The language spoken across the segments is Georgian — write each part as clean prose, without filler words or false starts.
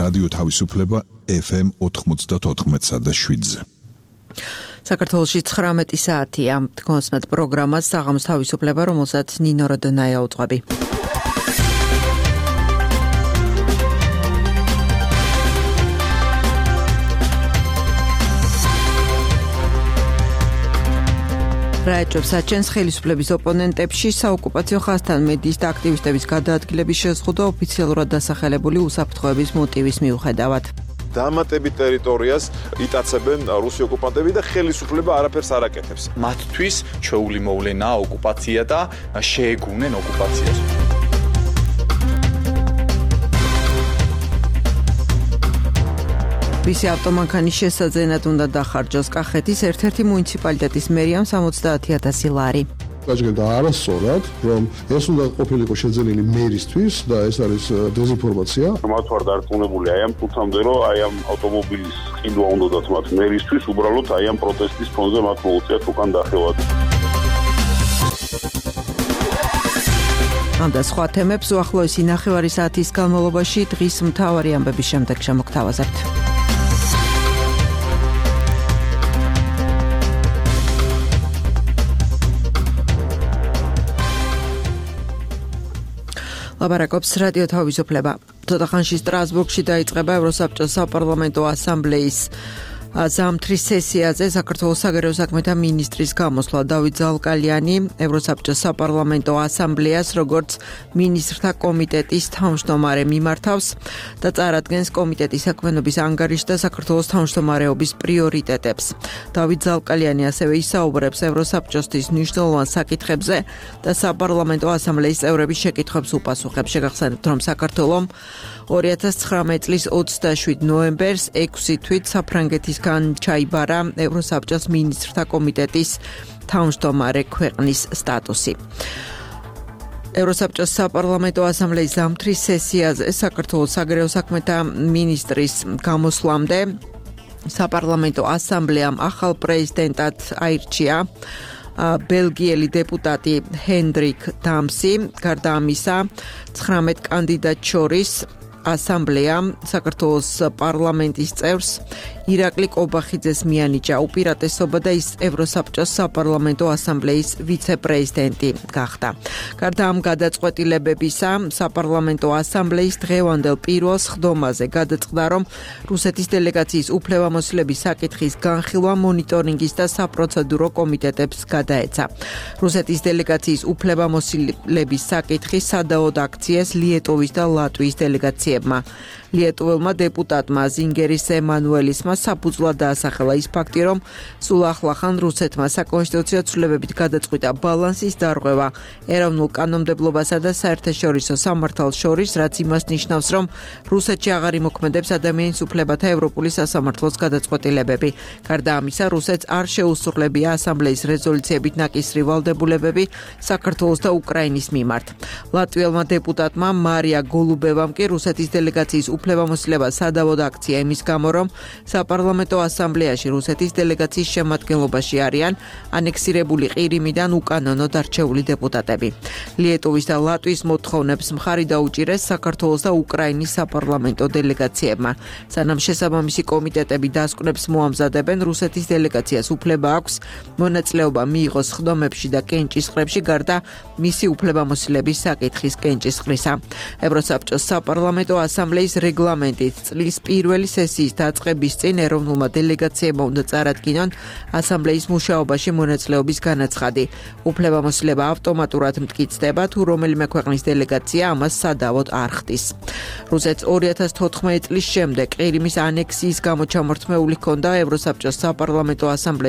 რადიო თავისუფლება FM 94.7-ზე. საქართველოში 19 საათია. კონსმეთ პროგრამას საღამოს თავისუფლება, რომელსაც ნინო როდონაია უძღვები. რაეჭვებს აჩენს ხელისუფლების ოპონენტებში საოკუპაციო ხაზთან მედიის და აქტივისტების გადაადგილების შეზღუდვა ოფიციალურად დასახელებული უსაფრთხოების მოტივის მიუხედავად. დამატებით ტერიტორიას იტაცებენ რუსი ოკუპანტები და ხელისუფლება არაფერს არ აკეთებს. მათთვის ჩვეული მოვლენაა ოკუპაცია და შეეგუნენ ოკუპაციას. ვისი ავტომანქანის შესაძენად უნდა დახარჯოს კახეთის ერთ-ერთი მუნიციპალიტეტის მერიამ 70,000 ლარი. გაჩნდა არასწორად, რომ ეს უნდა ყოფილიყო შეძენილი მერისთვის და ეს არის დეზინფორმაცია. მათ ვარ დარწმუნებული აი ამ თუთამდე, რომ აი ამ ავტომობილის ყიდვა უნდათ მათ მერისთვის, უბრალოდ აი ამ პროტესტის ფონზე მათ მოუწიათ უკან დახევად. ამ და სხვა თემებს უახლოესი ნახევარი საათის განმავლობაში დღის მთავარი ამბების შემდეგ შემოგთავაზებთ. ლაბარაკობს რადიო თავისუფლება. ცოტა ხანში სტრასბურგში დაიწყება ევროსაბჭოს საპარლამენტო ასამბლეის ზამთრის სესიაზე საქართველოს საგარეო საქმეთა მინისტრის გამოსვლა დავით ზალკალიანი ევროსაბჭოს საპარლამენტო ასამბლეას როგორც მინისტრთა კომიტეტის თავმჯდომარე მიმართავს და წარადგენს კომიტეტის საქმიანობის ანგარიშს და საქართველოს თავმჯდომარეობის პრიორიტეტებს. დავით ზალკალიანი ასევე ისაუბრებს ევროსაბჭოსთვის მნიშვნელოვან საკითხებზე და საპარლამენტო ასამბლეის წევრების შეკითხვებს უპასუხებს. შეგახსენებთ, რომ საქართველომ 2019 წლის 27 ნოემბერს 6 თვით საფრანგეთისგან ჩაიბარა ევროსაბჭოს მინისტრთა კომიტეტის თავმჯდომარე ქვეყნის სტატუსი. ევროსაბჭოს საპარლამენტო ასამბლეის ზამთრის სესიაზე საქართველოს საგარეო საქმეთა მინისტრის გამოსვლამდე საპარლამენტო ასამბლეამ ახალ პრეზიდენტად აირჩია ბელგიელი დეპუტატი ჰენდრიკ დამსი. გარდა ამისა 19 კანდიდატ შორის ასამბლეამ საქართველოს პარლამენტის წევრს ირაკლი კობახიძეს მიანიჭა უპირატესობა და ის ევროსაბჭოს საპარლამენტო ასამბლეის ვიცე-პრეზიდენტი გახდა. გარდა ამ გადაწყვეტილებებისა, საპარლამენტო ასამბლეის დღევანდელ პირველ სხდომაზე გადაწყდა, რომ რუსეთის დელეგაციის უფლებამოსილების საკითხის განხილვა მონიტორინგის და საპროცედურო კომიტეტებს გადაეცა. რუსეთის დელეგაციის უფლებამოსილების საკითხი სადავოდ აქციეს ლიეტოვის და ლატვიის დელეგაციებმა. ლიეტუველმა დეპუტატმა ზინგერის ემანუელისმა საფუძვლად დაასახელა ის ფაქტი, რომ სულ ახლახან რუსეთმა საკონსტიტუციო ცვლილებებით გადაწყვიტა ბალანსის დარღვევა ეროვნულ კანონმდებლობასა და საერთაშორისო სამართალს შორის, რაც იმას ნიშნავს, რომ რუსეთში აღარ იმოქმედებს ადამიანის უფლებათა ევროპული სასამართლოს გადაწყვეტილებები. გარდა ამისა, რუსეთს არ შეუსრულებია ასამბლეის რეზოლუციებით ნაკისრი ვალდებულებები საქართველოს და უკრაინის მიმართ. ლატვიელმა დეპუტატმა მარია გოლუბევამ კი რუსეთის დელეგაციის უფლებამოსილება სადავოდ აქცია იმის გამო, რომ საპარლამენტო ასამბლეაში რუსეთის დელეგაციის შემადგენლობაში არიან ანექსირებული ყირიმიდან უკანონოდ არჩეული დეპუტატები. ლიეტუვის და ლატვიის მოთხოვნებს მხარი დაუჭირეს საქართველოს და უკრაინის საპარლამენტო დელეგაციებმა. სანამ შესაბამისი კომიტეტები დასკვნებს მოამზადებენ, რუსეთის დელეგაციას უფლება აქვს მონაწილეობა მიიღოს სხდომებში და კენჭისყრებში, გარდა მისი უფლებამოსილების საკითხის კენჭისყრისა. ევროსაბჭოს საპარლამენტო ასამბლეის რეგლამენტით წლის პირველი სესიის დაწყების წინ ეროვნულმა დელეგაციებმა უნდა წარადგინონ ასამბლეის მუშაობაში მონაწილეობის განაცხადი. უფლებამოსილება ავტომატურად მტკიცდება, თუ რომელიმე ქვეყნის დელეგაცია ამას სადავოდ არ ხდის. რუსეთს 2014 წლის შემდეგ ყირიმის ანექსიის გამო ჩამორთმეული ჰქონდა ევროსაბჭოს საპარლამენტო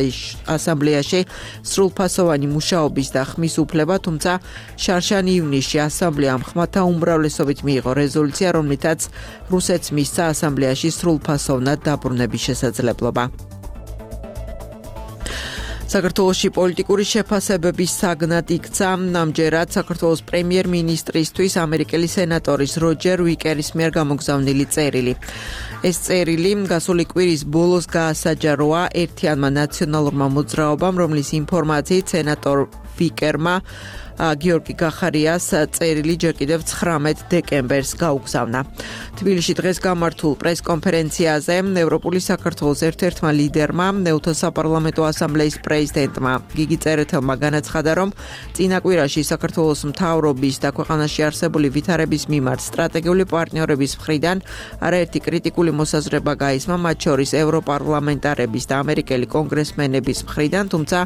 ასამბლეაში სრულფასოვანი მუშაობის და ხმის უფლება, თუმცა შარშან ივნისში ასამბლეამ ხმათა უმრავლესობით მიიღო რეზოლუცია, რომლითაც რუსეთს მისცა ასამბლეაში სრულფასოვნად დაბრუნების შესაძლებლობა. საქართველოში პოლიტიკური შეფასებების საგნად იქცა ამჯერად საქართველოს პრემიერ-მინისტრისთვის ამერიკელი სენატორის როჯერ ვიკერის მიერ გამოგზავნილი წერილი. ეს წერილი გასული კვირის ბოლოს გაასაჯაროა ერთიანმა ნაციონალურმა მოძრაობამ, რომლის ინფორმაციით სენატორ ვიკერმა გიორგი გახარიას წერილი ჯერ კიდევ 19 დეკემბერს გაუგზავნა. თბილისში დღეს გამართულ პრესკონფერენციაზე ევროპული საქართველოს ერთ-ერთმა ლიდერმა, ნეუთო საპარლამენტო ასამბლეის პრეზიდენტმა გიგი წერეთელმა განაცხადა, რომ წინა კვირაში საქართველოს მთავრობის და ქვეყანაში არსებული ვითარების მიმართ სტრატეგიული პარტნიორების მხრიდან არაერთი კრიტიკული მოსაზრება გაისმა, მათ შორის ევროპარლამენტარების და ამერიკელი კონგრესმენების მხრიდან, თუმცა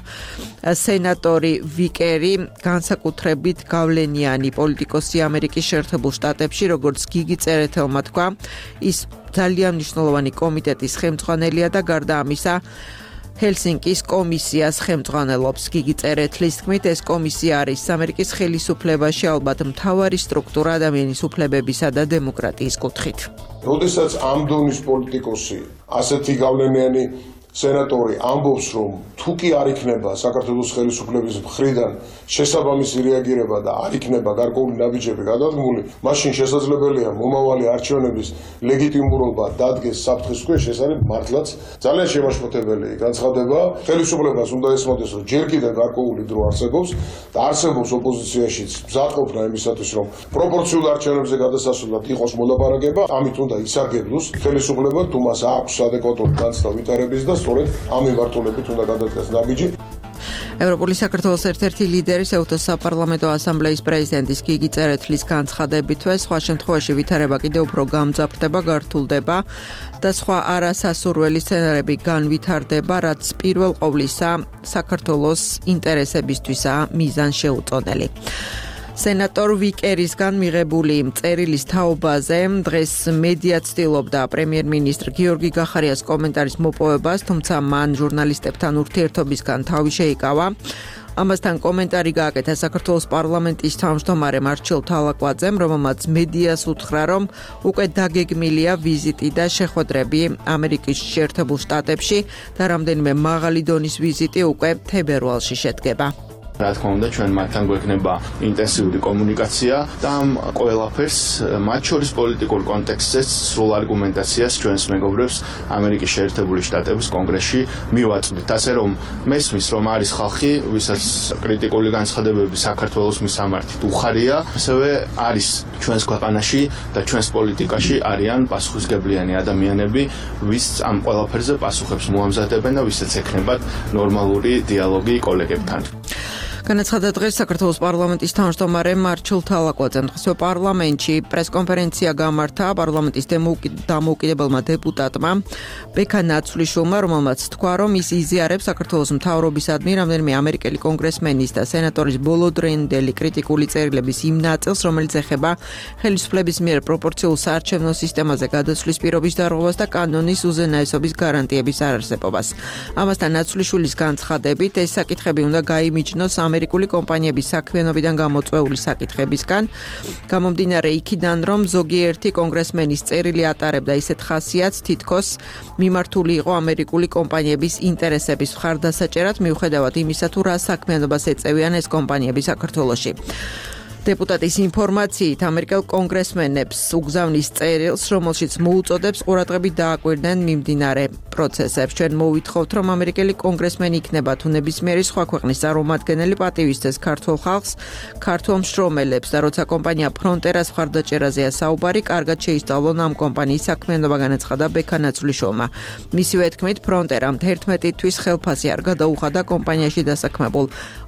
სენატორი ვიკერი განსაკუთრებით გავლენიანი პოლიტიკოსი ამერიკის შეერთებულ შტატებში, როგორც გიგი წერეთელმა თქვა, ის ძალიან მნიშვნელოვანი კომიტეტის ხელმძღვანელია და გარდა ამისა ჰელსინკის კომისიას ხელმძღვანელობს. გიგი წერეთლის თქმით, ეს კომისია არის ამერიკის ხელისუფლებაში ალბათ მთავარი სტრუქტურა ადამიანის უფლებებისა და დემოკრატიის კუთხით. როდესაც ამ დონის პოლიტიკოსი ასეთი გავლენიანი სენატორი ამბობს, რომ თუ კი არ იქნება საქართველოს ხელისუფლების მხრიდან შესაბამისი რეაგირება და არ იქნება გარკვეული ნაბიჯები გადადგმული, მაშინ შესაძლებელია მომავალი არჩევნების ლეგიტიმურობა დადგეს საფრთხის ქვეშ. ეს არის მართლაც ძალიან შემაშფოთებელი განცხადება. ხელისუფლებას უნდა ესმოდეს, რომ ჯერ კიდევ გარკვეული დრო არსებობს და არსებობს ოპოზიციაშიც მზადყოფნა იმისათვის, რომ პროპორციულ არჩევნებზე გადასასვლელად იყოს მოლაპარაკება, ამით უნდა ისარგებლოს ხელისუფლება, თუ მას აქვს ადეკვატური განცდა ვითარების და სწორედ ამ მიმართულებით უნდა გადადგას ნაბიჯი. ევროპული საქართველოს ერთ-ერთი ლიდერის ეუთოს საპარლამენტო ასამბლეის პრეზიდენტის გიგი წერეთლის განცხადებითვე, სხვა შემთხვევაში ვითარება კიდევ უფრო გამძაფრდება, გართულდება და სხვა არასასურველი სცენარები განვითარდება, რაც პირველ ყოვლისა საქართველოს ინტერესებისთვისაა მიზანშეუწონელი. სენატორ ვიკერისგან მიღებული წერილის თაობაზე დღეს მედია ცდილობდა პრემიერ-მინისტრ გიორგი გახარიას კომენტარის მოპოვებას, თუმცა მან ჟურნალისტებთან ურთიერთობისგან თავი შეიკავა. ამასთან კომენტარი გააკეთა საქართველოს პარლამენტის თავმჯდომარე მარჩელ თალაკვაძემ, რომელმაც მედიას უთხრა, რომ უკვე დაგეგმილია ვიზიტი და შეხვედრები ამერიკის შეერთებულ შტატებში და რამდენიმე მაღალი დონის ვიზიტი უკვე თებერვალში შედგება. რა თქმა უნდა, ჩვენ მათთან გვექნება ინტენსიური კომუნიკაცია და ამ ყველაფერს, მათ შორის პოლიტიკურ კონტექსტზეც სრულ არგუმენტაციას ჩვენს მეგობრებს ამერიკის შეერთებული შტატების კონგრესში მივაწვდით. ასე რომ მესმის, რომ არის ხალხი, ვისაც კრიტიკული განცხადებები საქართველოს მისამართით უხარია, ასევე არის ჩვენს ქვეყანაში და ჩვენს პოლიტიკაში არიან პასუხისმგებლიანი ადამიანები, ვის ამ ყველაფერზე პასუხებს მოამზადებენ და ვისაც ექნებათ ნორმალური დიალოგი კოლეგებთან. განაცხადა დღეს საქართველოს პარლამენტის თავმჯდომარე მარჩელ თალაკვაძემ. დღესვე პარლამენტში პრესკონფერენცია გამართა პარლამენტის დამოუკიდებელმა დეპუტატმა ბექა ნაცვლიშვილმა, რომელმაც თქვა, რომ ის იზიარებს საქართველოს მთავრობისადმი რამდენიმე ამერიკელი კონგრესმენის და სენატორის ბოლოდროინდელი კრიტიკული წერილების იმ ნაწილს, რომელიც ეხება ხელისუფლების მიერ პროპორციულ საარჩევნო სისტემაზე გადასვლის პირობის დარღვევას და კანონის უზენაესობის გარანტიების არარსებობას. ამასთან ნაცვლიშვილის განცხადებით, ეს საკითხები უნდა გაიმიჯნოს ამერიკული კომპანიების საქმიანობიდან გამოწვეული საკითხებისგან, გამომდინარე იქიდან, რომ ზოგიერთი კონგრესმენის წერილი ატარებდა ისეთ ხასიათს, თითქოს მიმართული იყო ამერიკული კომპანიების ინტერესების მხარდასაჭერად, მიუხედავად იმისა, თუ რა საქმიანობას ეწევიან ეს კომპანიები საქართველოში. დეპუტატის ინფორმაციით, ამერიკელ კონგრესმენებს უგზავნის წერილს, რომელშიც მოუწოდებს ყურადღებით დააკვირდნენ მიმდინარე პროცესებს. ჩვენ მოვითხოვთ, რომ ამერიკელი კონგრესმენი იქნება თუ ნებისმიერი სხვა ქვეყნის წარმომადგენელი პატივისცეს ქართულ ხალხს, ქართულ მშრომელებს და როცა კომპანია ფრონტერას მხარდაჭერაზეა საუბარი, კარგად შეისწავლონ ამ კომპანიის საქმიანობა, განაცხადა ბექა ნაცვლიშვილმა. მისივე თქმით, ფრონტერამ 11 თვის ხელფასი არ გადაუხადა კომპანიაში დასაქმებულ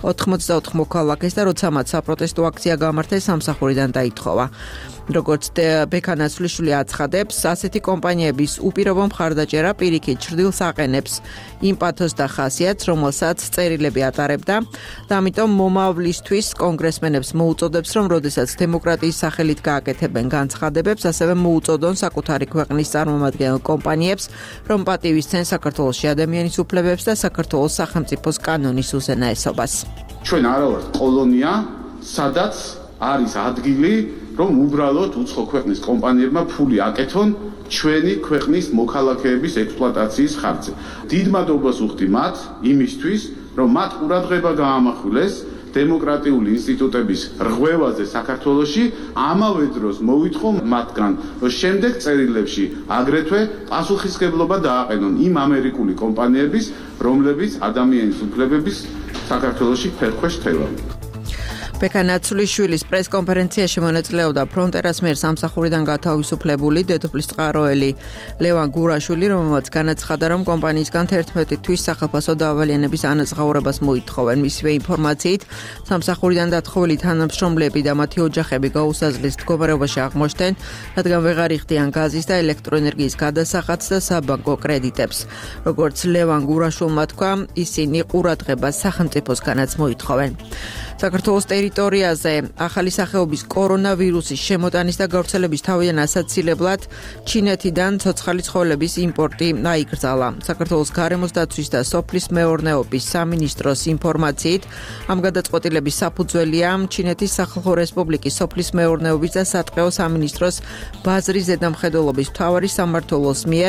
84 მოქალაქეს და როცა მათ საპროტესტო აქცია გამართეს, სამსახურიდან დაითხოვა. როგორც ბექა ნაცვლიშვილი აცხადებს, ასეთი კომპანიების უპირობო მხარდაჭერა პირიქით ჩრდილს აყენებს იმ პათოს და ხასიათს, რომელსაც წერილები ატარებდა და ამიტომ მომავლისთვის კონგრესმენებს მოუწოდებს, რომ როდესაც დემოკრატიის სახელით გააკეთებენ განცხადებებს, ასევე მოუწოდონ საკუთარი ქვეყნის წარმომადგენელ კომპანიებს, რომ პატივისცენ საქართველოში ადამიანის უფლებებს და საქართველოს სახელმწიფოს კანონის უზენაესობას. ჩვენ არა ვართ კოლონია, სადაც არის ადგილი, რომ უბრალოდ უცხო ქვეყნის კომპანიებმა ფული აკეთონ ჩვენი ქვეყნის მოქალაქეების ექსპლუატაციის ხარჯზე. დიდ მადლობას ვუხდი მათ იმისთვის, რომ მათ ყურადღება გაამახვილეს დემოკრატიული ინსტიტუტების რღვევაზე საქართველოში, ამავე დროს მოვითხოვ მათგან, რომ შემდეგ წერილებში აგრეთვე პასუხისმგებლობა დააყენონ იმ ამერიკული კომპანიების, რომლებიც ადამიანის უფლებების საქართველოში ფერქვეშ თელავი. ბექა ნაცვლიშვილის პრესკონფერენციაში მონაწილეობდა ფრონტერას მიერ სამსახურიდან გათავისუფლებული დედოფლის წყაროელი ლევან გურაშვილი, რომელმაც განაცხადა, რომ კომპანიისგან 11 თვის სახელმწიფო დავალიანების ანაზღაურებას მოითხოვენ. მისივე ინფორმაციით, სამსახურიდან დათხოვილი თანამშრომლები და მათი ოჯახები გაუსაზღლის მდგომარეობაში აღმოჩნდნენ, რადგან ვეღარ იხდიან გაზის და ელექტროენერგიის გადასახადს და საბანკო კრედიტებს. როგორც ლევან გურაშვილმა თქვა, ისინი ყურადღებას სახელმწიფოსგანაც მოითხოვენ. საქართველოს ტერიტორიაზე ახალი სახეობის კორონავირუსის შემოტანის და გავრცელების თავიდან ასაცილებლად ჩინეთიდან ცოცხალი ცხოველების იმპორტი აიკრძალა. საქართველოს გარემოს დაცვის და სოფლის მეურნეობის სამინისტროს ინფორმაციით, ამ გადაწყვეტილების საფუძველია ჩინეთის სახალხო რესპუბლიკის სოფლის მეურნეობის და სატყეო სამინისტროს ბაზრის ზედამხედველობის მთავარი სამმართველოს მიერ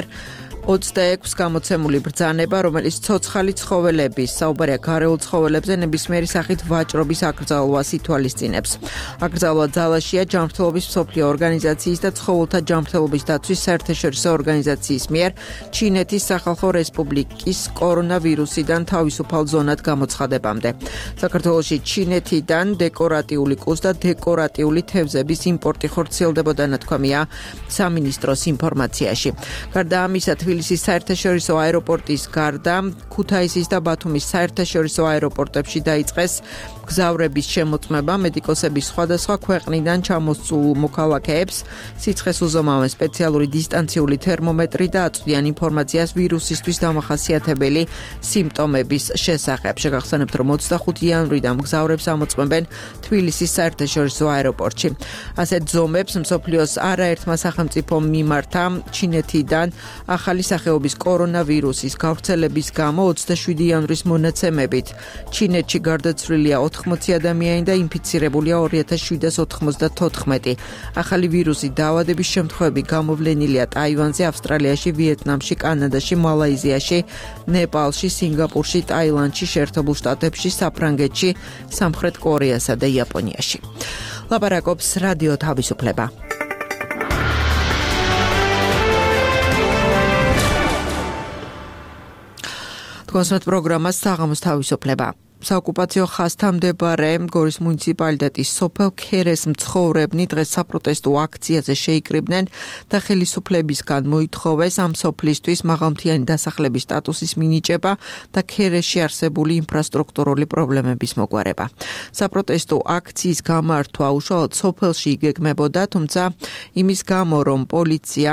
26 გამოცემული ბრძანება, რომელიც ცოცხალი ცხოველების, საუბარია გარეულ ცხოველებზე ნებისმიერი სახით ვაჭრობის აკრძალვას ითვალისწინებს. აკრძალვა ძალაშია ჯანმრთელობის მსოფლიო ორგანიზაციის და ცხოველთა ჯანმრთელობის დაცვის საერთაშორისო ორგანიზაციის მიერ ჩინეთის სახალხო რესპუბლიკის კორონავირუსიდან თავისუფალ ზონად გამოცხადებამდე. საქართველოში ჩინეთიდან დეკორატიული კუს და დეკორატიული თევზების იმპორტი ხორციელდებოდა, ნათქვამია სამინისტროს ინფორმაციაში. გარდა ამისა, თბილისის საერთაშორისო აეროპორტის გარდა ქუთაისის და ბათუმის საერთაშორისო აეროპორტებში დაიწყეს გზავრების შემოწმება მედიკოსების სხვადასხვა ქვეყნიდან ჩამოსულ მოქალაქეებს სიცხეს უზომავენ სპეციალური დისტანციული თერმომეტრი და აწვდიან ინფორმაციას ვირუსისთვის დამახასიათებელი სიმპტომების შესახებ. შეგახსენებთ, რომ 25 იანვრიდან მგზავრებს ამოწმებენ თბილისის საერთაშორისო აეროპორტში. ასეთ ზომებს მსოფლიოს არაერთმა სახელმწიფომ მიმართა ჩინეთიდან ახალი სახეობის კორონავირუსის გავრცელების გამო 27 იანვრის მონაცემებით ჩინეთში გარდაცვლილია 80 ადამიანი და ინფიცირებულია 2794. ახალი ვირუსი დაავადების შემთხვევები გამოვლენილია ტაივანზე, ავსტრალიაში, ვიეტნამში, კანადაში, მალაიზიაში, ნეპალში, სინგაპურში, ტაილანდში, შეერთებულ შტატებში, საფრანგეთში, სამხრეთ კორეასა და იაპონიაში. ლაპარაკობს რადიო თავისუფლება. კონსერტ პროგრამა საღამოს თავისუფლება. საოკუპაციო ხაზთან მდებარე გორის მუნიციპალიტეტის სოფელ ქერეს მცხოვრებნი დღეს საპროტესტო აქციაზე შეიკრიბნენ და ხელისუფლებისგან მოითხოვეს ამ სოფლისთვის მაღალმთიანი დასახლების სტატუსის მინიჭება და ქერესში არსებული ინფრასტრუქტურული პრობლემების მოგვარება. საპროტესტო აქციის გამართვა უშუალოდ სოფელში იგეგმებოდა, თუმცა იმის გამო, რომ პოლიცია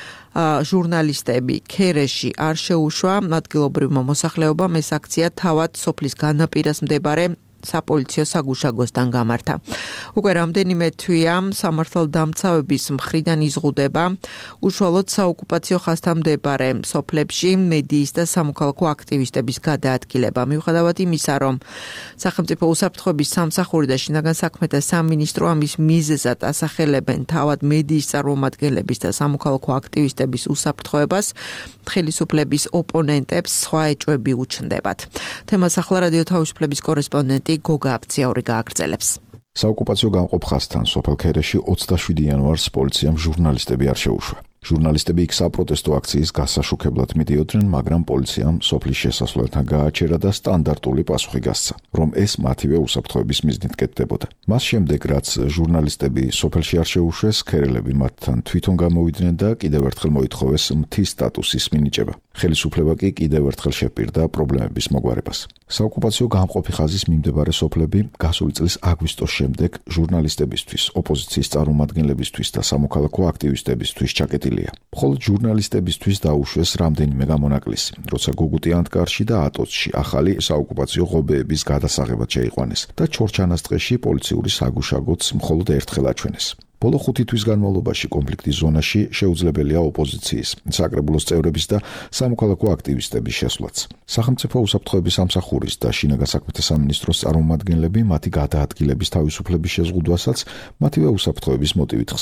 ჟურნალისტები ქერეში არ შეუშვა, ადგილობრივმა მოსახლეობამ ეს აქცია თავად სოფლის განაპირას მდებარე საპოლიციო საგუშაგოსთან გამართა. უკვე რამდენიმე თვეა სამართალდამცავების მხრიდან იზღუდება უშუალოდ საოკუპაციო ხაზთან მდებარე სოფლებში მედიის და სამოქალაქო აქტივისტების გადაადგილება. მიუხედავად იმისა, რომ სახელმწიფო უსაფრთხოების სამსახური და შინაგან საქმეთა სამინისტრო ამის მიზეზად ასახელებენ თავად მედიის წარმომადგენლების და სამოქალაქო აქტივისტების უსაფრთხოებას, ხელისუფლების ოპონენტებს სხვა ეჭვები უჩნდებათ. თემას ახლა რადიო თავისუფლების კორესპონდენტი გოგა აფციაური გააგრძელებს. საოკუპაციო გამყოფ ხაზთან სოფელ ქერეში 27 იანვარს პოლიციამ ჟურნალისტები არ შეუშვა. ჟურნალისტები იქ საპროტესტო აქციის გასაშუქებლად მიდიოდნენ, მაგრამ პოლიციამ სოფლის შესასვლელთან გააჩერა და სტანდარტული პასუხი გასცა, რომ ეს მათივე უსაფრთხოების მიზნით კეთდებოდა. მას შემდეგ, რაც ჟურნალისტები სოფელში არ შეუშვეს, ქერელები მათთან თვითონ გამოვიდნენ და კიდევ ერთხელ მოითხოვეს მთის სტატუსის მინიჭება. ხელისუფლება კი კიდევ ერთხელ შეპირდა პრობლემების მოგვარებას. საოკუპაციო გამყოფი ხაზის მიმდებარე სოფლები გასული წლის აგვისტოს შემდეგ ჟურნალისტებისთვის, ოპოზიციის წარმომადგენლებისთვის და სამოქალაქო აქტივისტებისთვის ჩაკეტილია. მხოლოდ ჟურნალისტებისთვის დაუშვეს რამდენიმე გამონაკლისი, როცა გუგუტი ანტკარში და ატოცში ახალი საოკუპაციო ღობეების გადასაღებად შეიყვანეს და ჩორჩანას-ტყეში პოლიციური საგუშაგოც მხოლოდ ერთხელ აჩვენეს. ბოლო 5 თვის განმავლობაში კონფლიქტის ზონაში შეუძლებელია ოპოზიციის, საკრებულოს წევრების და სამოქალაქო აქტივისტების შესვლაც. სახელმწიფო უსაფრთხოების სამსახურის და შინაგან საქმეთა სამინისტროს წარმომადგენლები მათი გადაადგილების თავისუფლების შეზღუდვასაც მათივე უსაფრთხოების მოტივით ხსნიან.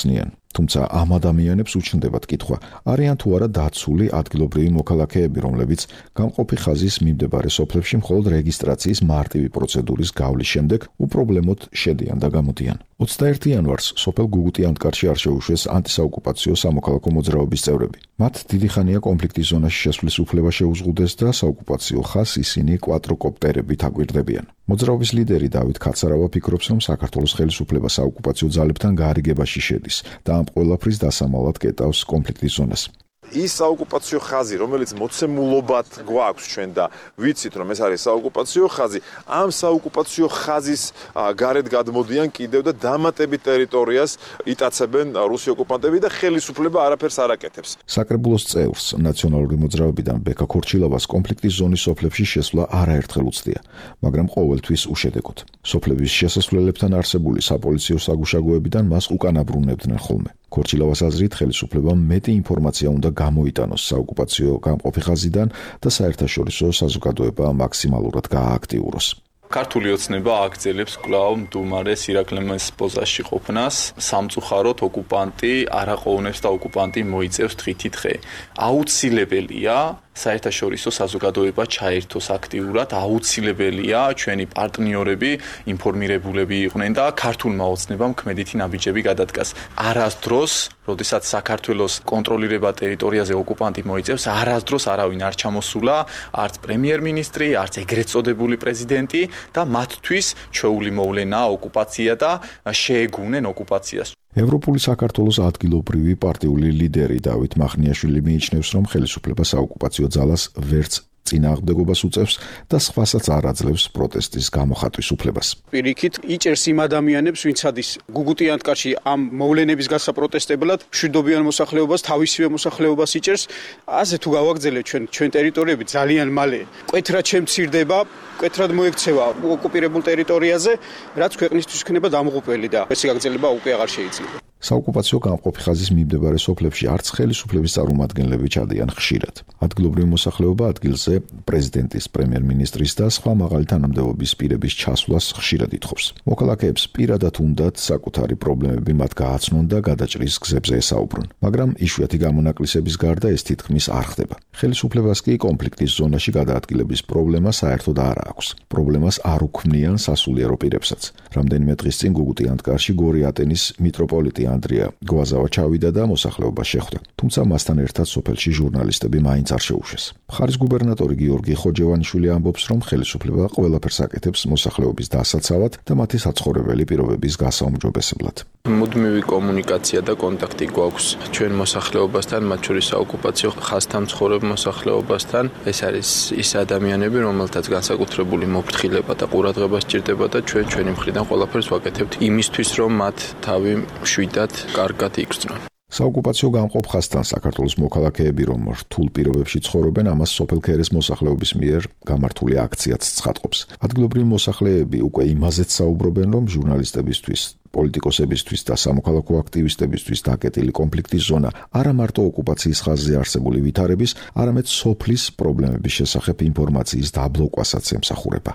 თუმცა ამ ადამიანებს უჩნდებათ კითხვა, არიან თუ არა დაცული ადგილობრივი მოქალაქეები, რომლებიც გამყოფი ხაზის მიმდებარე სოფლებში მხოლოდ რეგისტრაციის მარტივი პროცედურის გავლის შემდეგ უპრობლემოდ შედიან და გამოდიან. 21 იანვარს სოფელ გუგუტი ანტკარში არ შეუშვეს ანტისაოკუპაციო სამოქალაქო მოძრაობის წევრები. მათ დიდი ხანია კონფლიქტის ზონაში შესვლის უფლება შეუზღუდეს და საოკუპაციო ხაზს ისინი კვადროკოპტერებით აგვირდებიან. მოძრაობის ლიდერი დავით ქაცარავა ფიქრობს, რომ საქართველოს ხელისუფლება საოკუპაციო ძალებთან გარიგებაში შედის და ამ ყველაფრის დასამალად კეტავს კონფლიქტის ზონას. ის საოკუპაციო ხაზი, რომელიც მოცემულობად გვაქვს ჩვენ და ვიცით, რომ ეს არის საოკუპაციო ხაზი, ამ საოკუპაციო ხაზის გარეთ გადმოდიან კიდევ და დამატებით ტერიტორიას იტაცებენ რუსი ოკუპანტები და ხელისუფლება არაფერს არ აკეთებს. საკრებულოს წევრს ნაციონალური მოძრაობიდან ბექა ქორჩილავას კონფლიქტის ზონის სოფლებში შესვლა არაერთხელ უცდია, მაგრამ ყოველთვის უშედეგოდ. სოფლების შესასვლელებთან არსებული საპოლიციო საგუშაგოებიდან მას უკან აბრუნებდნენ ხოლმე. ქორჩილავას აზრით, ხელისუფლებამ მეტი ინფორმაცია უნდა გამოიტანოს საოკუპაციო გამყოფი ხაზიდან და საერთაშორისო საზოგადოება მაქსიმალურად გაააქტიუროს. ქართული ოცნება აგრძელებს კვლავ მდუმარე სირაკლემეს პოზაში ყოფნას, სამწუხაროდ ოკუპანტი არ აყოვნებს და ოკუპანტი მოიწევს თვითი დღე. აუცილებელია საერთაშორისო საზოგადოება ჩაერთოს აქტიურად, აუცილებელია ჩვენი პარტნიორები ინფორმირებულები იყვნენ და ქართულმა ოცნებამ ქმედითი ნაბიჯები გადადგას. არასდროს, როდესაც საქართველოს კონტროლირება ტერიტორიაზე ოკუპანტი მოიწევს, არასდროს არავინ არ ჩამოსულა, არც პრემიერ-მინისტრი, არც ეგრეთ წოდებული პრეზიდენტი და მათთვის ჩვეული მოვლენაა ოკუპაცია და შეეგუნენ ოკუპაციას. ევროპული საქართველოს ადგილობრივი პარტიული ლიდერი დავით მახნიაშვილი მიიჩნევს, რომ ხელისუფლება საოკუპაციო ძალას ვერც წინააღმდეგობას უწევს და სხვასაც არ აძლევს პროტესტის გამოხატვის უფლებას. პირიქით იჭერს იმ ადამიანებს, ვინც ადის გუგუტი ანტკარში ამ მოვლენების გასაპროტესტებლად მშვიდობიან მოსახლეობას, თავისივე მოსახლეობას იჭერს. ასე თუ გავაგრძელეთ ჩვენ ტერიტორიები ძალიან მალე კვეთრად შემცირდება, კვეთრად მოექცევა ოკუპირებულ ტერიტორიაზე, რაც ქვეყნისთვის იქნება დამღუპელი და ეს გაგრძელება უკვე აღარ შეიძლება. საოკუპაციო გამყოფი ხაზის მიმდებარე სოფლებში არც ხელისუფლების წარმომადგენლები ჩადიან ხშირად. ადგილობრივი მოსახლეობა ადგილზე პრეზიდენტის, პრემიერ-მინისტრის და სხვა მაღალი თანამდებობის პირების ჩასვლას ხშირად ითხოვს. მოქალაქეებს პირადად უნდათ საკუთარი პრობლემები მათ გააცნონ და გადაჭრის გზებზე ესაუბრონ, მაგრამ იშვიათი გამონაკლისების გარდა ეს თითქმის არ ხდება. ხელისუფლებას კი კონფლიქტის ზონაში გადაადგილების პრობლემა საერთოდ არ აქვს. პრობლემას არ უქმნიან სასულიერო პირებსაც. რამდენიმე დღის წინ გუგუტი ანტკარში გორი ატენის მიტროპოლიტი ანდრია გვაზავა ჩავიდა და მოსახლეობა შეხვდა. თუმცა მასთან ერთად სოფელში ჟურნალისტები მაინც არ შეუშვეს. მხარის გუბერნატორი გიორგი ხოჯევანიშვილი ამბობს, რომ ხელისუფლება ყველაფერს აკეთებს მოსახლეობის დასაცავად და მათი საცხოვრებელი პირობების გასაუმჯობესებლად. მუდმივი კომუნიკაცია და კონტაქტი გვაქვს ჩვენ მოსახლეობასთან, მათ შორის საოკუპაციო ხაზთან მცხოვრებ მოსახლეობასთან. ეს არის ის ადამიანები, რომელთაც განსაკუთრებული მოფრთხილება და ყურადღება სჭირდება და ჩვენი მხრიდან ყველაფერს ვაკეთებთ იმისთვის, რომ მათ თავი მშვიდად, კარგად იქცნონ. საოკუპაციო გამყოფ ხაზთან საქართველოს მოქალაქეები, რომ რთულ პირობებში ცხოვრობენ, ამას სოფელ ქერეს მოსახლეობის მიერ გამართული აქციაც ცხადყოფს. ადგილობრივი მოსახლეები უკვე იმაზეც საუბრობენ, რომ ჟურნალისტებისთვის, პოლიტიკოსებისთვის და სამოქალაქო აქტივისტებისთვის დაკეტილი კონფლიქტის ზონა არა მარტო ოკუპაციის ხაზზე არსებული ვითარების, არამედ სოფლის პრობლემების შესახებ ინფორმაციის დაბლოკვასაც ემსახურება.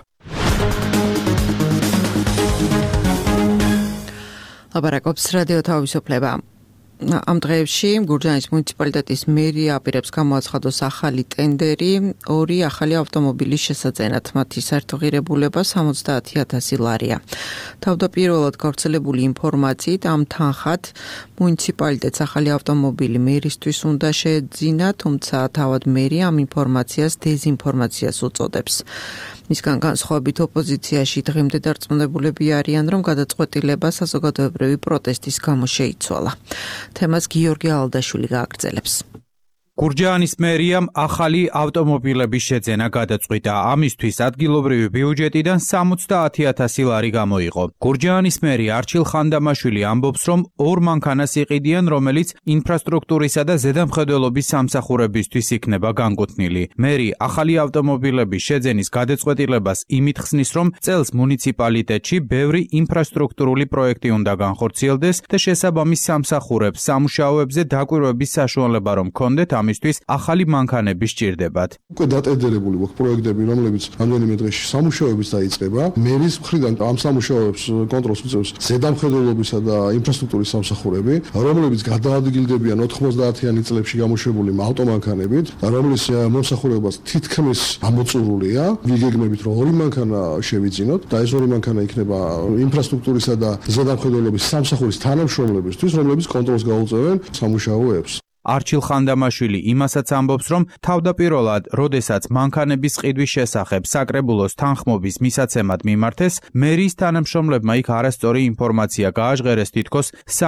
ლაპარაკობს რადიო თავისუფლება. ამ დღეებში გურჯაანის მუნიციპალიტეტის მერია აპირებს გამოაცხადოს ახალი ტენდერი 2 ახალი ავტომობილის შესაძენად. მათი საერთო ღირებულება 70,000 ლარია. თავდაპირველად გავრცელებული ინფორმაციით ამ თანხად მუნიციპალიტეტს ახალი ავტომობილი მერისთვის უნდა შეეძინა, თუმცა თავად მერია ამ ინფორმაციას დეზინფორმაციას უწოდებს. მისგან განსხვავებით ოპოზიციაში დღემდე დარწმუნებულები არიან, რომ გადაწყვეტილება საზოგადოებრივი პროტესტის გამო შეიცვალა. თემას გიორგი ალდაშვილი გააგრძელებს. გურჯაანის მერიამ ახალი ავტომობილების შეძენა გადაწყვიტა. ამისთვის ადგილობრივი ბიუჯეტიდან 70,000 ლარი გამოიყო. გურჯაანის მერი არჩილ ხანდამაშვილი ამბობს, რომ 2 მანქანას იყიდიან, რომელიც ინფრასტრუქტურისა და ზედამხედველობის სამსახურებისთვის იქნება განკუთვნილი. მერი ახალი ავტომობილების შეძენის გადაწყვეტილებას იმით ხსნის, რომ წელს მუნიციპალიტეტში ბევრი ინფრასტრუქტურული პროექტი უნდა განხორციელდეს და შესაბამის სამსახურებს, სამუშაოებზე დაკვირვების საშუალება რომ ჰქონდეთ, ამისთვის ახალი მანქანები სჭირდებათ. უკვე დატენდერებული გვაქვს პროექტები, რომლებიც რამდენიმე დღეში სამუშაოებიც დაიწყება. მერის მხრიდან ამ სამუშაოებს კონტროლს უწევს ზედამხედველობისა და ინფრასტრუქტურის სამსახურები, რომლებიც გადაადგილდებიან 90-იანი წლებში გამოშვებული ავტომანქანებით და რომლის მომსახურებაც თითქმის ამოწურულია. ვიგეგმებით რომ ორი მანქანა შევიძინოთ და ეს ორი მანქანა იქნება ინფრასტრუქტურისა და ზედამხედველობის სამსახურის თანამშრომლებისთვის, რომლებიც კონტროლს გაუწევენ სამუშაოებს. არჩილ ხანდამაშვილი იმასაც ამბობს, რომ თავდაპირველად, როდესაც მანქანების ყიდვის შესახებ საკრებულოს თანხმობის მისაცემად მიმართეს, მერიის თანამშრომლებმა იქ არასწორი ინფორმაცია გააჟღერეს, თითქოს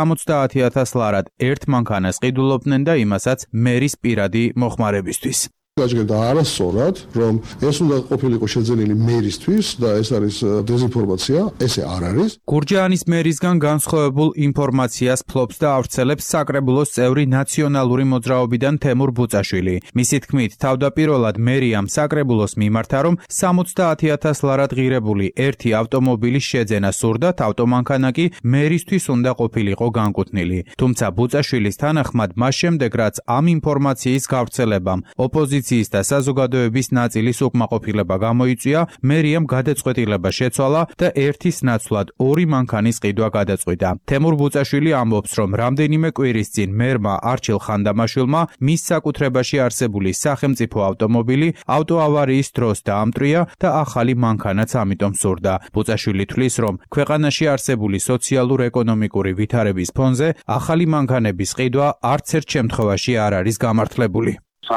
70,000 ლარად ერთ მანქანას ყიდულობდნენ და იმასაც მერის პირადი მოხმარებისთვის. გაჟღერდა არასწორად, რომ ეს უნდა ყოფილიყო შეძენილი მერისთვის და ეს არის დეზინფორმაცია, ესე არ არის. გურჯაანის მერისგან განსხვავებულ ინფორმაციას ფლობს და ავრცელებს საკრებულოს წევრი ნაციონალური მოძრაობიდან თემურ ბუწაშვილი. მისი თქმით, თავდაპირველად მერიამ საკრებულოს მიმართა, რომ 70,000 ლარად ღირებული ერთი ავტომობილის შეძენა სურდათ, ავტომანქანა კი მერისთვის უნდა ყოფილიყო განკუთვნილი. თუმცა ბუწაშვილის თანახმად, მას შემდეგ რაც ამ ინფორმაციის გავრცელებამ ოპოზიციის და საზოგადოების ნაწილის უკმაყოფილება გამოიწვია, მერიამ გადაწყვეტილება შეცვალა და ერთის ნაცვლად ორი მანქანის ყიდვა გადაწყვიტა. თემურ ბუწაშვილი ამბობს, რომ რამდენიმე კვირის წინ მერმა არჩილ ხანდამაშვილმა მის საკუთრებაში არსებული სახელმწიფო ავტომობილი ავტოავარიის დროს დაამტვრია და ახალი მანქანაც ამიტომ სურდა. ბუწაშვილი თვლის, რომ ქვეყანაში არსებული სოციალურ-ეკონომიკური ვითარების ფონზე ახალი მანქანების ყიდვა არც ერთ შემთხვევაში არ არის გამართლებული.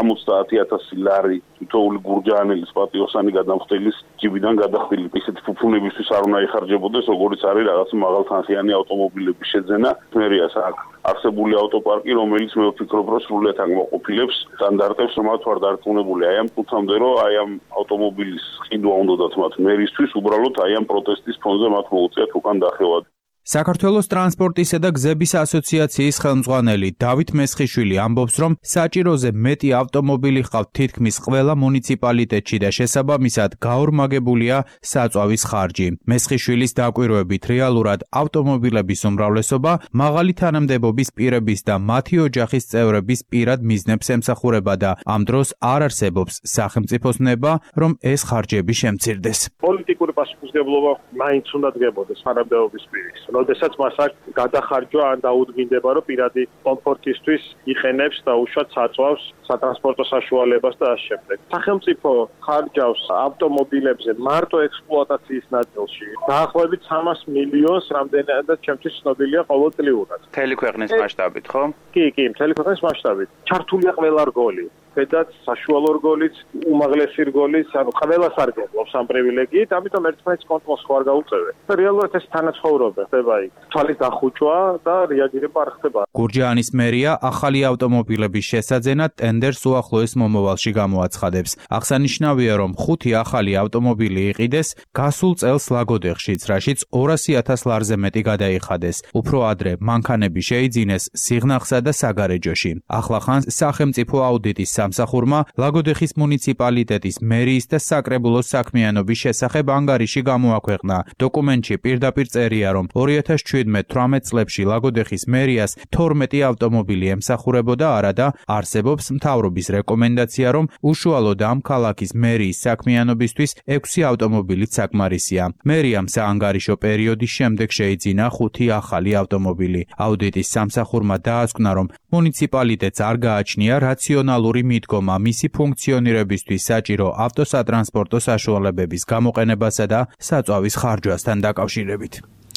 70,000 ლარი თითოეული გურჯაანელის პატიოსანი გადამხდელის ჯიბიდან გადახდილი ისეთი ფუფუნებისთვის არ უნდა იხარჯებოდეს, როგორც არის რაღაც მაღალთანხიანი ავტომობილების შეძენა. მერიას აქვს არსებული ავტოპარკი, რომელიც მე ვფიქრობ, რომ სრულიად აკმაყოფილებს სტანდარტებს, რომ მათ ვარ დარწმუნებული აი ამ წუთამდე, რომ აი ამ ავტომობილის ყიდვა უნდათ მათ მერისთვის, უბრალოდ აი ამ პროტესტის ფონზე მათ მოუწიათ უკან დახევა. საქართველოს ტრანსპორტისა და გზების ასოციაციის ხელმძღვანელი დავით მესხიშვილი ამბობს, რომ საჭიროზე მეტი ავტომობილი ჰყავთ თითქმის ყველა მუნიციპალიტეტში და შესაბამისად გაორმაგებულია საწვავის ხარჯი. მესხიშვილის დაკვირვებით რეალურად ავტომობილების უმრავლესობა მაღალი თანამდებობის პირების და მათი ოჯახის წევრების პირად მიზნებს ემსახურება და ამ დროს არ არსებობს სახელმწიფოს ნება, რომ ეს ხარჯები შემცირდეს. პოლიტიკური პასუხისმგებლობა მაინც უნდა დგებოდეს თანამდებობის პირის. როდესაც მას აქ გადახარჯვა ან დაუდგინდება, რომ პირადი კომფორტისთვის იყენებს და უშუალოდ საწვავს სატრანსპორტო საშუალებას და ამ შემდეგ. სახელმწიფო ხარჯავს ავტომობილებზე მარტო ექსპლუატაციის ნაწილში დაახლოებით 300 მილიონს, რამდენადაც ჩემთვის ცნობილია ყოველწლიურად. მთელი ქვეყნის მასშტაბით, ხო? კი, მთელი ქვეყნის მასშტაბით. ჩართულია ყველა რგოლი. ბედად საშუალო რგოლიც, უმაღლესი რგოლიც, ანუ ყველას არ გეძლობს ამ პრივილეგიით, ამიტომ ერთმანეთს კონტროლს ხوار გაუწევენ. და რეალურად ეს თანაცხოვრობა ხდება იქ. თვალის დახუჭვა და რეაგირება არ ხდება. გურჯაანის მერია ახალი ავტომობილების შესაძენად ტენდერს უახლოეს მომავალში გამოაცხადებს. აღსანიშნავია, რომ 5 ახალი ავტომობილი იყიდეს გასულ წელს ლაგოდეხშიც, რაშიც 200,000 ლარზე მეტი გადაიხადეს. უფრო ადრე მანქანები შეიძინეს სიღნაღსა და საგარეჯოში. ახლახანს სახელმწიფო აუდიტის სამსახურმა ლაგოდეხის მუნიციპალიტეტის მერიის და საკრებულოს საქმიანობის შესახებ ანგარიში გამოაქვეყნა. დოკუმენტში პირდაპირ წერია, რომ 2017-18 წლებში ლაგოდეხის მერიას 12 ავტომობილი ემსახურებოდა, არადა არსებობს მთავრობის რეკომენდაცია, რომ უშუალოდ ამ ქალაქის მერიის საქმიანობისთვის 6 ავტომობილით საკმარისია. მერიამ საანგარიშო პერიოდის შემდეგ შეიძინა 5 ახალი ავტომობილი. აუდიტის სამსახურმა დაასკვნა, რომ მუნიციპალიტეტს არ გააჩნია რაციონალური მიდგომა მისი ფუნქციონირებისთვის საჭირო ავტოსატრანსპორტო საშუალებების გამოყენებასა და საწვავის ხარჯვასთან დაკავშირებით.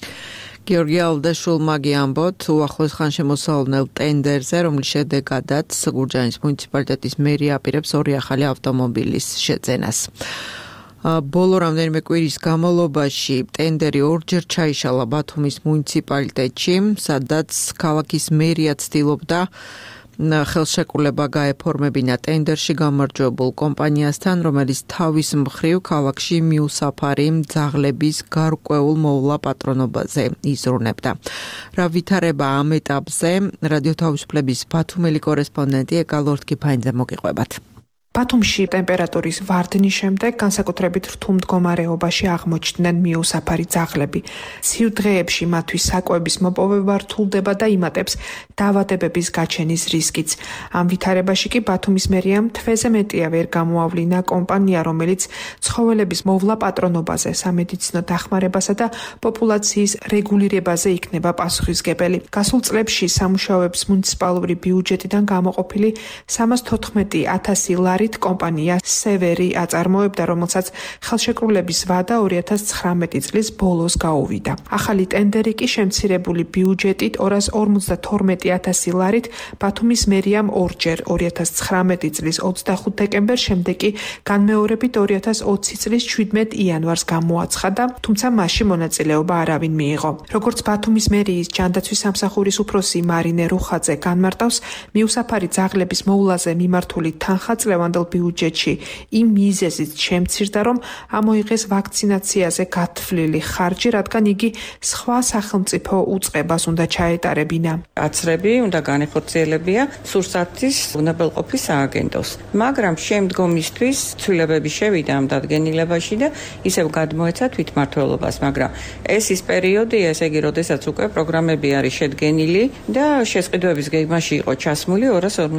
გიორგი ალდაშულმა ამბობთ უახლოეს ხანშემოსავლნელ ტენდერზე, რომლის შედეგადაც გურჯაანის მუნიციპალიტეტის მერია აპირებს 2 ახალი ავტომობილის შეძენას. ბოლო რამდენიმე კვირის განმავლობაში ტენდერი 2-ჯერ ჩაიშალა ბათუმის მუნიციპალიტეტში, სადაც ქალაქის მერია ცდილობდა ხელშეკრულება გაეფორმებინა ტენდერში გამარჯვებულ კომპანიასთან, რომელიც თავის მხრივ ქალაქში მიუსაფარი ძაღლების გარკვეულ მოვლაპატრონობაზე იზრუნებდა. რა ვითარება ამ ეტაპზე რადიო თავისუფლების ბათუმელი კორესპონდენტი ეკალორთკიფაინძე მოგიყვებათ. ბათუმში ტემპერატურის ვარდნის შემდეგ განსაკუთრებით რთულ მდგომარეობაში აღმოჩნდნენ მიუსაფარი ძაღლები. ცივ დღეებში მათთვის საკვების მოპოვება რთულდება და იმატებს დაავადებების გაჩენის რისკიც. ამ ვითარებაში კი ბათუმის მერიამ თვეზე მეტია ვერ გამოავლინა კომპანია, რომელიც ცხოველების მოვლა პატრონობაზე, სამედიცინო დახმარებასა და პოპულაციის რეგულირებაზე იქნება პასუხისმგებელი. გასულ წლებში სამუშაოებს მუნიციპალური ბიუჯეტიდან გამოყოფილი 314,000 ლარით კომპანია სევერი აწარმოებდა, რომელსაც ხელშეკრულების ვადა 2019 წლის ბოლოს გაუვიდა. ახალი ტენდერი კი შემცირებული ბიუჯეტით 252,000 ლარით ბათუმის მერიამ ორჯერ 2019 წლის 25 დეკემბერს, შემდეგ კი განმეორებით 2020 წლის 17 იანვარს გამოაცხადა, თუმცა მასში მონაწილეობა არავინ მიიღო. როგორც ბათუმის მერიის ჯანდაცვის სამსახურის უფროსი მარინე რუხაძე განმარტავს, მიუსაფარი ძაღლების მოვლაზე მიმართული თანხა წლევანდელ ბიუჯეტში იმ მიზეზით შემცირდა, რომ ამოიღეს ვაქცინაციაზე გათვლილი ხარჯი, რადგან იგი სხვა სახელმწიფო უწყებას უნდა ჩაეტარებინა. აცრები უნდა განეხორციელებია სურსათის უნებელყოფის სააგენტოს, მაგრამ შემდგომისთვის ცვლილებები შევიდა ამ დადგენილებაში და ისევ გადმოეცა თვითმმართველობას, მაგრამ ეს ის პერიოდია, ესე იგი, როდესაც უკვე პროგრამები არის შედგენილი და შესყიდვების გეგმაში იყო ჩასმული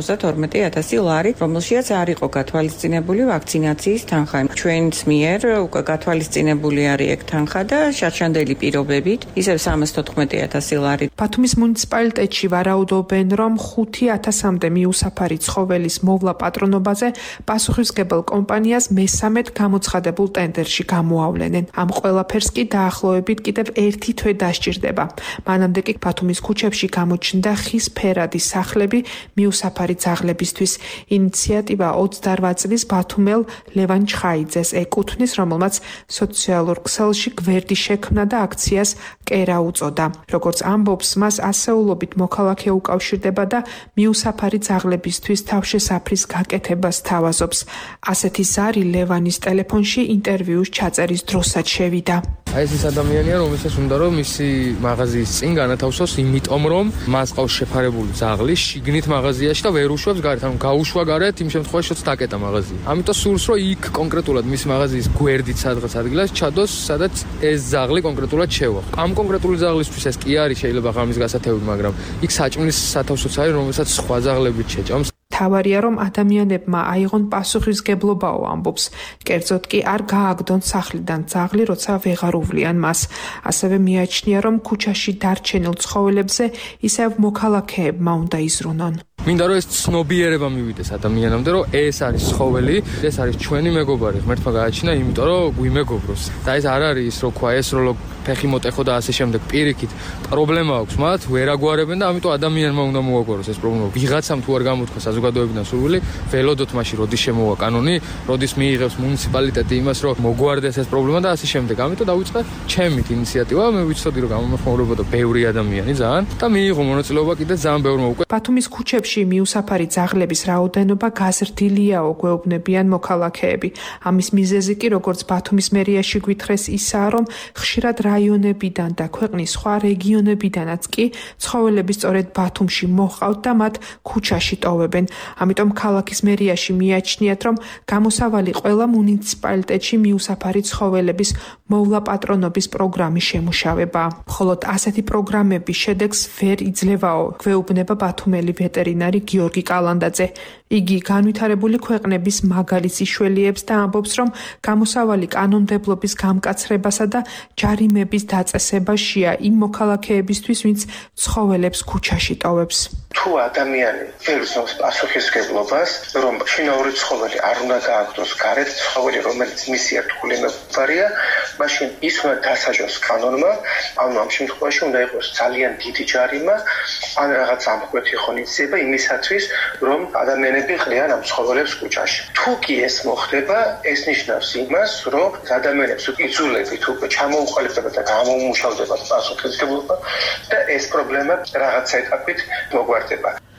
252,000 ლარი, რომელშიც არ იყო გათვალისწინებული ვაქცინაციის თანხა. ჩვენს მიერ უკვე გათვალისწინებული არის ეგ თანხა და შარშანდელი პირობებით ისევ 314,000 ლარი. ბათუმის მუნიციპალიტეტში ვარაუდობენ, რომ 5,000-მდე მიუსაფარი ცხოველის მოვლა პატრონობაზე პასუხისმგებელ კომპანიას მესამედ გამოცხადებულ ტენდერში გამოავლენენ. ამ ყველაფერს კი დაახლოებით კიდევ 1 თვე დასჭირდება. მანამდე კი ბათუმის ქუჩებში გამოჩნდა ხის ფერადი სახლები მიუსაფარი ძაღლებისთვის. ინიციატივა 28 წლის ბათუმელ ლევან ჩხაიძეს ეკუთვნის, რომელმაც სოციალურ ქსელში გვერდი შექმნა და აქციას კერა უწოდა. როგორც ამბობს, მას ასეულობით მოქალაქე უკავშირდება და მიუსაფარი ძაღლებისთვის თავშესაფრის გაკეთებას თავაზობს. ასეთი ზარი ლევანის ტელეფონში ინტერვიუს ჩაწერის დროსაც შევიდა. ეს ის ადამიანია, რომელსაც უნდა რომ მისი მაღაზიის წინ განათავსოს, იმიტომ რომ მას ყავს შეფარებული ძაღლი შიგნით მაღაზიაში და ვერ უშვებს გარეთ, ანუ გაუშვა გარეთ, იმ შემთხვევაში რაც დაკეტა მაღაზია. ამიტომ სურს რომ იქ კონკრეტულად მისი მაღაზიის გვერდით სადღაც ადგილას ჩადოს, სადაც ეს ძაღლი კონკრეტულად შევა. ამ კონკრეტული ძაღლისთვის ეს კი არის შეიძლება ღამის გასათევი, მაგრამ იქ საჭმლის სათავსოც არის, რომელსაც სხვა ძაღლებით შეჭამს. თავარია, რომ ადამიანებმა აიღონ პასუხისმგებლობაო, ამბობს. კერძოდ კი არ გააგდონ სახლიდან ძაღლი, როცა ვეღარ უვლიან მას. ასევე მიაჩნია, რომ ქუჩაში დარჩენილ ცხოველებზე ისევ მოქალაქეებმა უნდა იზრუნონ. მინდა რომ ეს ცნობიერება მივიდეს ადამიანამდე, რომ ეს არის ცხოველი, ეს არის ჩვენი მეგობარი, ღმერთმა გააჩინა, იმიტომ რომ გვიმეგობროს. და ეს არ არის ის, რომ თქვა ეს რო ფეხი მოტეხო და ასე შემდეგ. პირიქით, პრობლემა აქვს მათ, ვერ აგვარებენ და ამიტომ ადამიანმა უნდა მოაგვაროს ეს პრობლემა. ვიღაცამ თუ არ გამოთქვა საზოგადოებიდან სურვილი, ველოდოთ მაშინ როდის შემოვა კანონი, როდის მიიღებს მუნიციპალიტეტი იმას, რომ მოგვარდეს ეს პრობლემა და ასე შემდეგ. ამიტომ დავიწყე ჩემით ინიციატივა, მე ვიცოდი რომ გამომეხმაურებოდა ბევრი ადამიანი ძალიან და მიიღო მონაწილეობა კიდე ძალიან ბევრმა უკვე. ბათუმის ქუჩებში მიუსაფარი ძაღლების რაოდენობა გაზრდილიაო, გვეუბნებიან მოქალაქეები. ამის მიზეზი კი, როგორც ბათუმის მერიაში გვითხრეს, ისაა, რომ ხშირად რაიონებიდან და ქვეყნის სხვა რეგიონებიდანაც კი ცხოველები სწორედ ბათუმში მოჰყავთ და მათ ქუჩაში ტოვებენ. ამიტომ ქალაქის მერიაში მიაჩნიათ, რომ გამოსავალი ყველა მუნიციპალიტეტში მიუსაფარი ცხოველების მოვლა პატრონობის პროგრამის შემუშავება. მხოლოდ ასეთი პროგრამების შედეგს ვერ იძლევაო, გვეუბნება ბათუმელი ვეტერინარი გიორგი კალანდაძე. იგი განვითარებული ქვეყნების მაგალითს იშველიებს და ამბობს, რომ გამოსავალი კანონმდებლობის გამკაცრებასა და ჯარიმების დაწესებაშია იმ მოქალაქეებისთვის, ვინც ცხოველებს ქუჩაში ტოვებს. თუ ადამიანი ელზოს პასუხისმგებლობას, რომ შინაური ცხოველი არ უნდა გააგდოს გარეთ, ცხოველი, რომელიც მისი ერთგული მეგობარია, მაშინ ის უნდა დასაჯოს კანონმა, ანუ ამ შემთხვევაში უნდა იყოს ძალიან დიდი ჯარიმა, ან რაღაც ამგვარი ღონისძიება იმისათვის, რომ ადამიანები ყრიან ამ ცხოველებს ქუჩაში. თუ კი ეს მოხდება, ეს ნიშნავს იმას, რომ ადამიანებს უკიძულებით უკვე ჩამოუყალიბდება და გამოუმუშავდება პასუხისმგებლობა და ეს პრობლემა რაღაც ეტაპით მოგვარდება.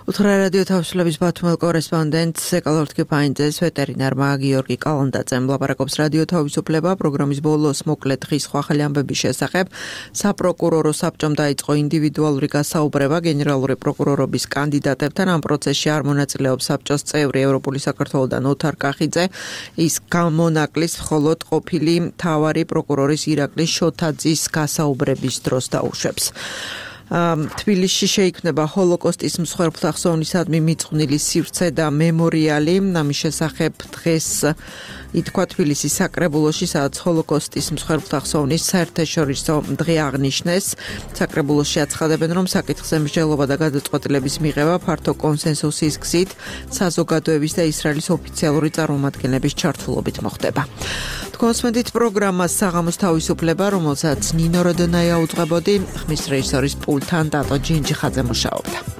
უთხრა რადიო თავისუფლების ბათუმელ კორესპონდენტს ეკალორტკი ფაინძეს ვეტერინარმა გიორგი კალანდაძემ ლაპარაკობს რადიო თავისუფლება პროგრამის ბოლოს მოკლედ დღის ახალი ამბების შესახებ საპროკურორო საბჭომ დაიწყო ინდივიდუალური გასაუბრება გენერალური პროკურორობის კანდიდატებთან ამ პროცესში არ მონაწილეობს საბჭოს წევრი ევროპული საქართველოდან ოთარ კახიძე ის გამონაკლის მხოლოდ ყოფილი მთავარი პროკურორის ირაკლი შოთაძის გასაუბრების დროს დაუშვებს თბილისში შეიქმნება ჰოლოკოსტის მსხვერპლთა ხსოვნისადმი მიძღვნილი სივრცე და მემორიალი ამის შესახებ დღეს ითქვა თბილისის საკრებულოში სადაც ჰოლოკოსტის მსხვერპლთა ხსოვნის საერთაშორისო დღე აღნიშნეს საკრებულოში აცხადებენ რომ საკითხზე მსჯელობა და გადაწყვეტილების მიღება ფართო კონსენსუსის გზით საზოგადოების და ისრაელის ოფიციალური წარმომადგენლების ჩართულობით მოხდება თქვენსმენდით პროგრამას საღამოს თავისუფლება რომელსაც ნინო როდონაია უძღვებოდი ხმის რეჟისორის პულტთან დატო ჯინჯიხაძე მუშაობდა